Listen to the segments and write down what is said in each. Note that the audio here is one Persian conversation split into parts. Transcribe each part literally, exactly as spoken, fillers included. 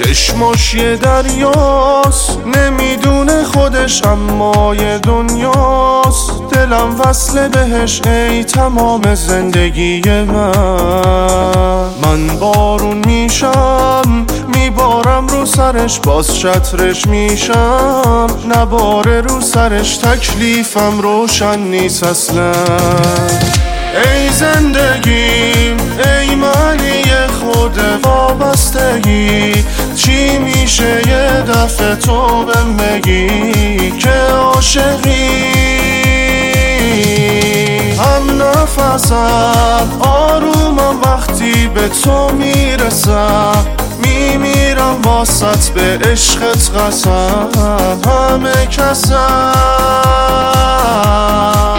چشماش یه دریاست، نمیدونه خودش اما یه دنیاست. دلم وصله بهش ای تمام زندگی من. من بارون میشم میبارم رو سرش، باز چترش میشم نباره رو سرش. تکلیفم روشن نیست اصلا. ای زندگیم ای معنی خود وابستگی، چی میشه یه دفعه تو بهم بگی که عاشقی؟ هم نفسم آرومم وقتی به تو میرسم، میمیرم واسط به عشقت قسم. همه کسم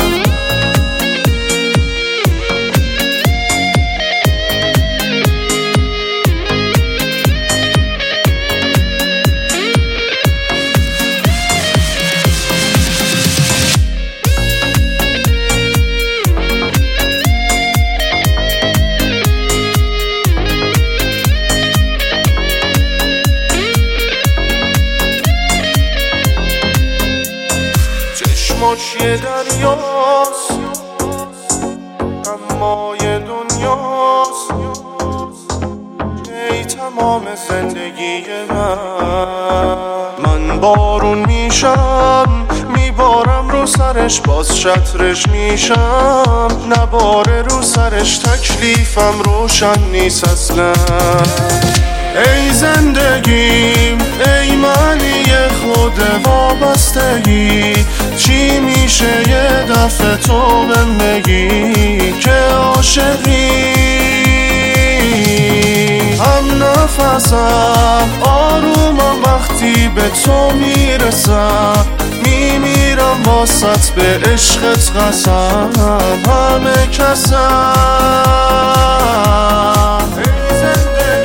چشماش یه دریاست اما یه دنیاست. ای تمام زندگی من. من بارون میشم میبارم رو سرش، باز چترش میشم نباره رو سرش. تکلیفم روشن نیست اصلا. ای زندگیم ای معنی خود وابستگی، چی میشه یه دفعه تو بهم بگی که عاشقی؟ هم نفسم آرومم وقتی به تو میرسم، میمیرم واسط به عشقت قسم. همه کسم ای زندگی